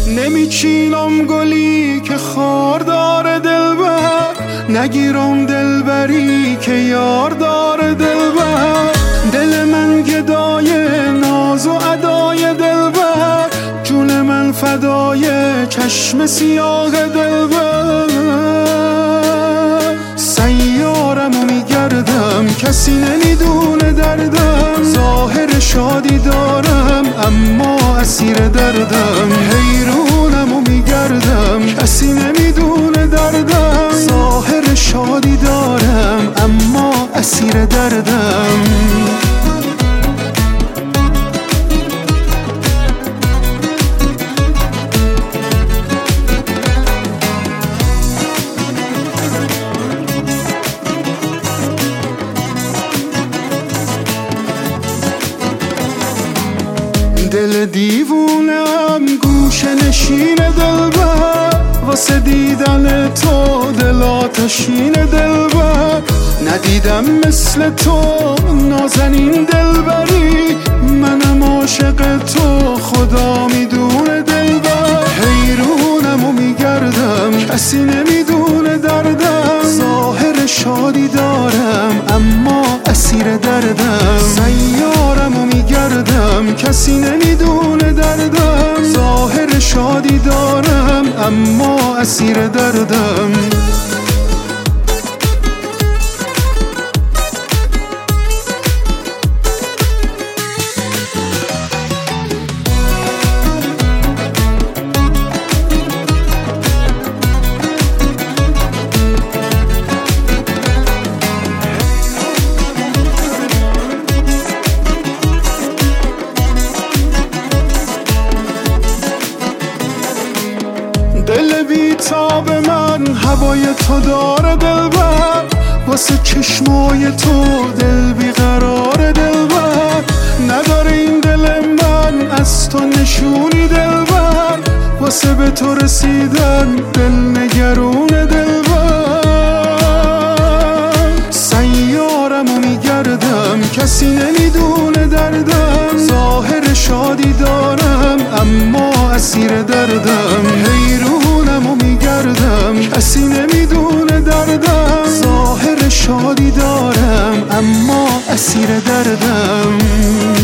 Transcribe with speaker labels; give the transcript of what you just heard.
Speaker 1: نمیچینم گلی که خار داره دلبر، نگیرم دلبری که یار داره دلبر. دل من گدای ناز و ادای دلبر، جون من فدای چشم سیاه دلبر. سیارمو میگردم کسی نمیدونه دردم، ظاهر شادی دارم اما اسیر دردم. حیرونمو میگردم کسی نمیدونه دردم، ظاهر شادی دارم اما اسیر دردم. دل دیوونم گوشه نشین دلبر، واسه دیدن تو دل آتشین دلبر. ندیدم مثل تو نازنین دلبری، منم عاشق تو خدا میدونه دلبر. حیرونمو میگردم کسی نمیدونه دردم، ظاهر شادی دارم اما اسیر دردم. سیارمو میگردم کسی نمیدونه دردم، ظاهر شادی دارم اما اسیر دردم. دل بیتاب من هوای تو داره دلبر، واسه چشمای تو دل بیقرار دلبر. نداره این دل من از تو نشونی دلبر، واسه به تو رسیدن دل نگرون دلبر. سیارمو میگردم کسی نمیدونه دردم، ظاهر شادی دارم اما اسیر دردم. حیرونمو میگردم کسی نمیدونه دردم، ظاهر شادی دارم اما اسیر دردم.